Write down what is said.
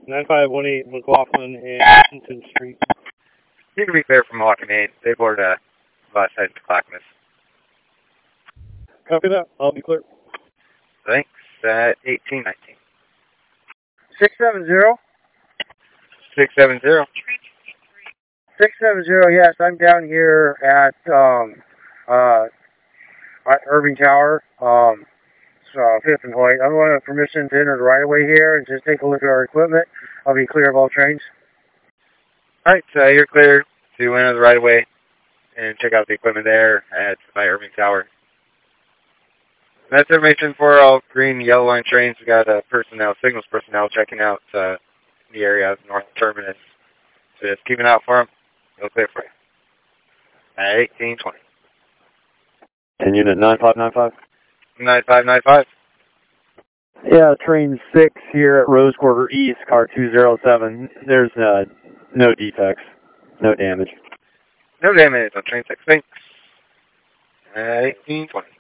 9518 McLaughlin and Washington Street. You can be clear from walking 8. They board last side to Clackamas. Copy that. I'll be clear. Thanks. 1819. 670. 670. 670, yes, I'm down here at Irving Tower, Fifth and Hoyt. I want permission to enter the right of way here and just take a look at our equipment. I'll be clear of all trains. All right, so you're clear to enter the right of way and check out the equipment there by Irving Tower. That's information for all green and yellow line trains. We got signals personnel checking out the area of North Terminus. So just keep an eye out for them. It'll clear for you. At 1820. And unit 9595? 9595. Yeah, train 6 here at Rose Quarter East, car 207. There's no defects, no damage. No damage on train 6. Thanks. At 1820.